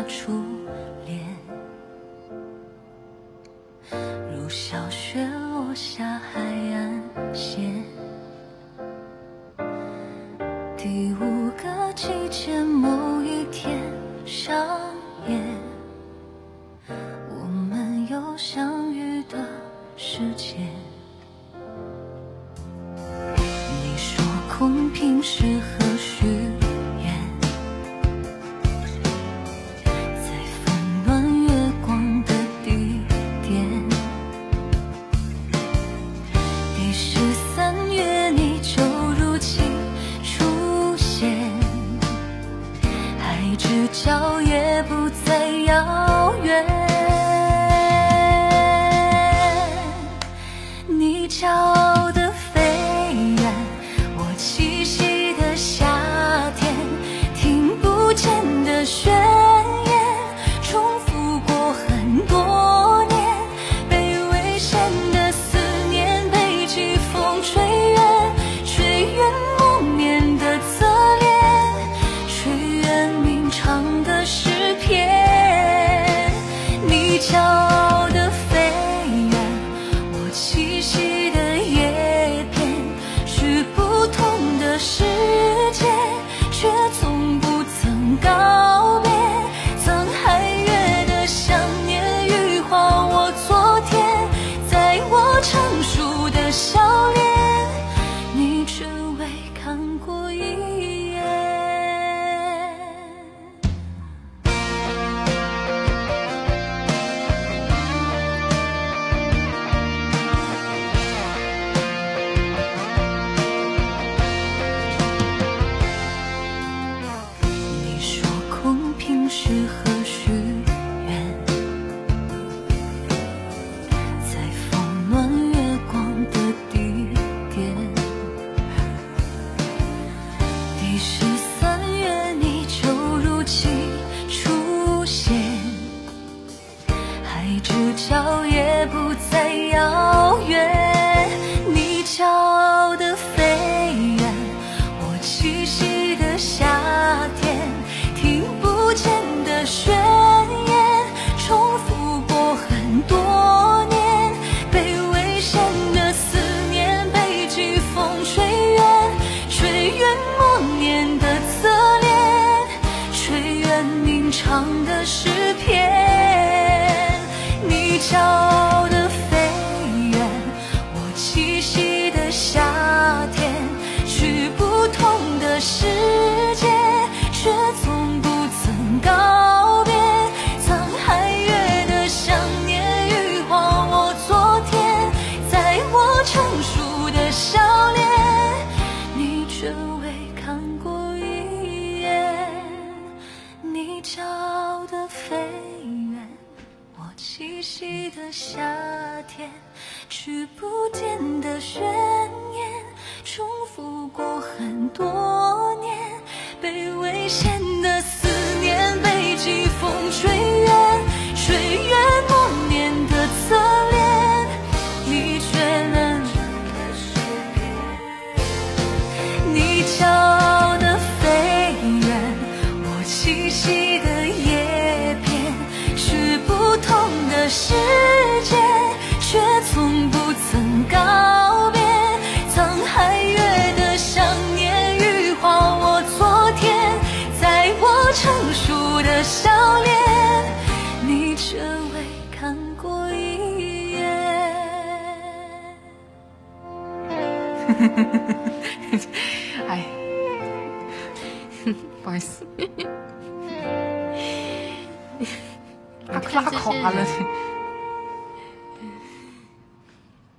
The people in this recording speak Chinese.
初恋，如小雪落下海岸线。第5个季节某一天上演，我们有相遇的时间。你说空瓶适合许愿，在温暖月光的地点。第13月你就如期出现，海之角也不再遥远。你骄傲的飞远，我栖息的夏天，听不见的宣言，重复过很多年，被危险的思念，被季风吹远，吹远梦眠的侧脸，吹远鸣唱的诗篇。你骄傲的飞远，我栖息的叶片，是不同的世界，却从不曾告别。曾海月的想念，羽化我昨天，在我成熟的笑脸，你只为看过一眼。你说空瓶适合许愿，在风暖月光的地点。第13月你就如期出现，海之角也不再遥远。你骄傲的飞远，我栖息的夏天，听不见的宣言，重复过很多年，被危险的思念，被季风吹远，吹远默念的侧脸，吹远鸣唱的诗篇。你骄傲的飞远，我栖息的夏天，去不同的世界，却从不曾告别。曾海月的想念，羽化我昨天，在我成熟的笑脸，你只为看过一眼。你骄傲的飞远，我栖息的夏天，去不见的宣言，重复过很多年，被危险的思念，被季风吹远，吹远默念的侧脸，你却能。你骄傲的飞远，我栖息的叶片，是不同的世界，却从不曾告别。曾海月的想念，羽化我昨天，在我成熟的笑脸，你只为看过一眼。 哎，不好意思，拉垮了。